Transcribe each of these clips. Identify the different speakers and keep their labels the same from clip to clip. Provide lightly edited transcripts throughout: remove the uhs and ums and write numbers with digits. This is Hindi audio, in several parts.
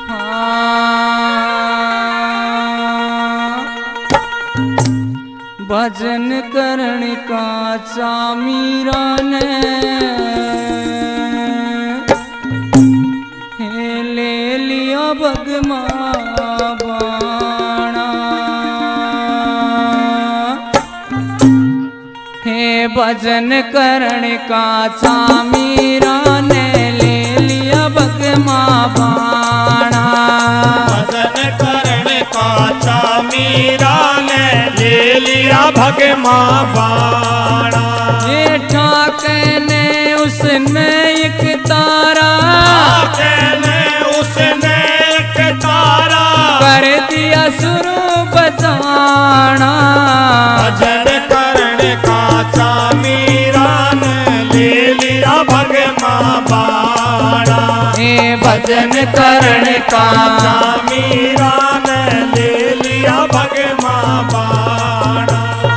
Speaker 1: भजन करण का मीरा ने ले लिया भगमा बाणा। हे भजन करण का मीरा ने ले लिया भगमा बाणा।
Speaker 2: भजन करण का मीरा ने ले लिया भगमा बाणा।
Speaker 1: ये ठाके ने उसने एक तारा,
Speaker 2: उसने एक तारा
Speaker 1: कर दिया शुरू बजाना।
Speaker 2: भजन करण का मीरा ने ले लिया भगमा बाणा।
Speaker 1: हे भजन करण का
Speaker 2: मीरा ने ले लिया भगमा बाणा।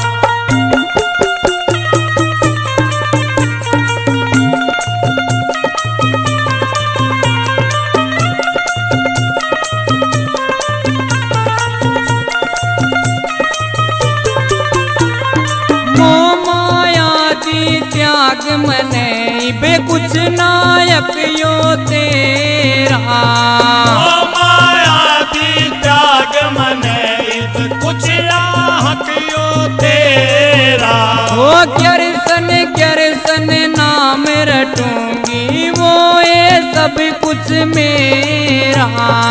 Speaker 1: त्याग मने बे कुछ नायक यो तेरा।
Speaker 2: माया दी त्याग मने कुछ नायक यो तेरा।
Speaker 1: वो क्यरसन नाम रटूंगी वो ये सब कुछ मेरा।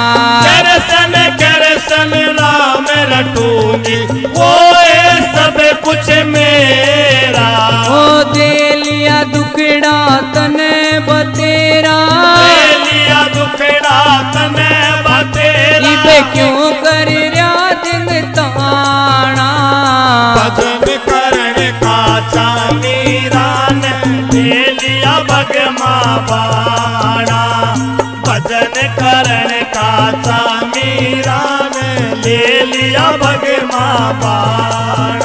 Speaker 2: क्यरसन नाम रटूंगी वो ये सब कुछ मेरा।
Speaker 1: वो दे लिया दुखड़ा तने बतेरा,
Speaker 2: दे लिया दुखड़ा तने बतेरा।
Speaker 1: इबे क्यों कर रहा दिन ताना।
Speaker 2: भजन करण का मीरा ने ले लिया भगमा बाणा। भजन करण का मीरा ने ले लिया भगमा बाणा।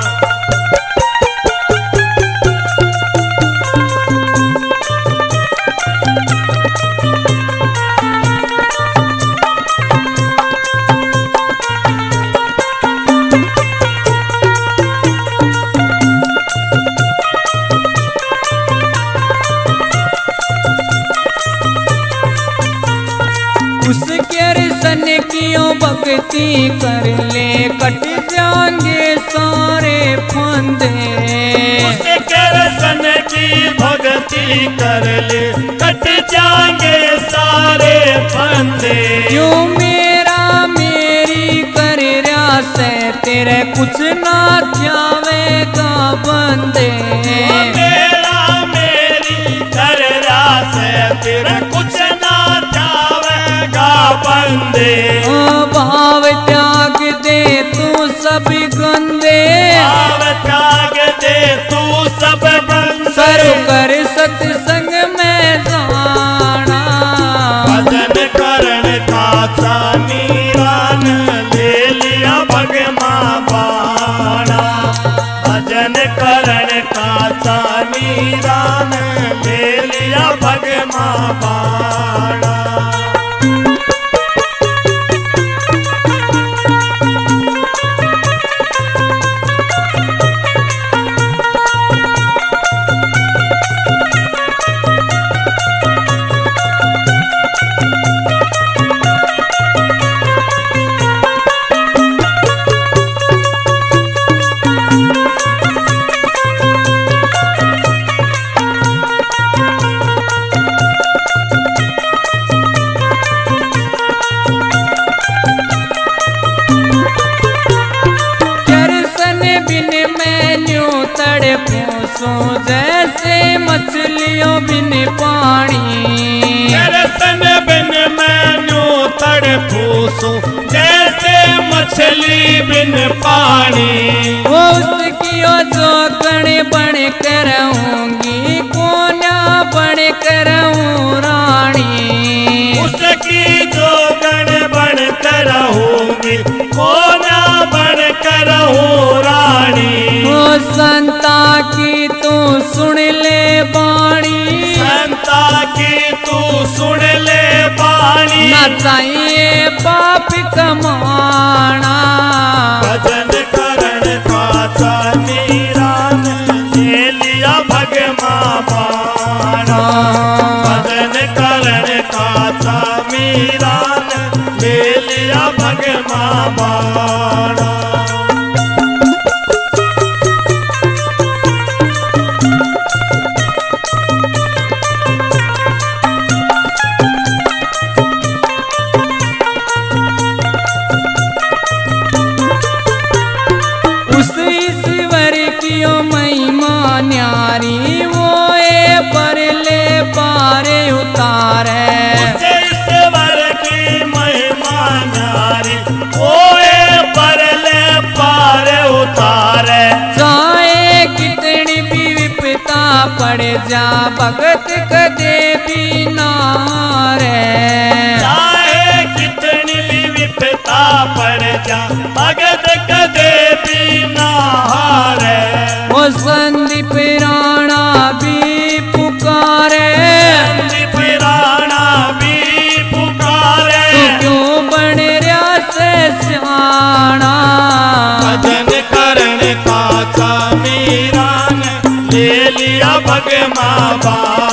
Speaker 1: कियों भक्ति कर ले कट जाएंगे सारे फंदे।
Speaker 2: उसके रसन की भक्ति कर ले कट जाएंगे सारे फंदे।
Speaker 1: क्यों मेरा मेरी कर रहा से तेरे कुछ ना जावेगा बंदे।
Speaker 2: मेरा मेरी कर रहा से तेरे कुछ ना जावेगा बंदे।
Speaker 1: भाव त्याग दे तू सब गंदे,
Speaker 2: भाव त्याग दे तू सब गंदे।
Speaker 1: सर कर सत्संग में जाना।
Speaker 2: भजन करण का मीरा ने ले लिया भगमा बाणा। भजन करण का मीरा ने ले लिया भगमा बाणा।
Speaker 1: जैसे मछलियों बिन पानी।
Speaker 2: दर्शन बिन मैनू तड़पूसो जैसे मछली बिन पानी।
Speaker 1: वो उसकी जो कण बन कर रहूंगी कोना बन कर रहूं रानी।
Speaker 2: उसकी जो गण बन कर रहूंगी कोना बन कर रहूं रानी।
Speaker 1: वो संता की तू सुन ले बाणी,
Speaker 2: संता की तू सुन ले बाणी।
Speaker 1: ना चाहिए चाहिए पाप कमाना।
Speaker 2: भजन करण काचा मीरा ने ले लिया भगमा बाणा। भजन करण काचा मीरा ने ले लिया भगमा बाणा।
Speaker 1: उस ईश्वर की ओ महिमा न्यारी वो ए परले पारे उतारे।
Speaker 2: उस ईश्वर की महिमा न्यारी ओए परले पार उतारे।
Speaker 1: चाहे कितनी भी विपदा पड़ जा भगत कदे भी नारे।
Speaker 2: चाहे कितनी भी विपदा पड़ जा भगत कदे भी ना हारे।
Speaker 1: वो संदीप राणा भी पुकारे।
Speaker 2: संदीप राणा भी पुकारे।
Speaker 1: तू क्यों बन रहा से सियाना।
Speaker 2: भजन करण काचा मीरा ने ले लिया भगमा बाणा।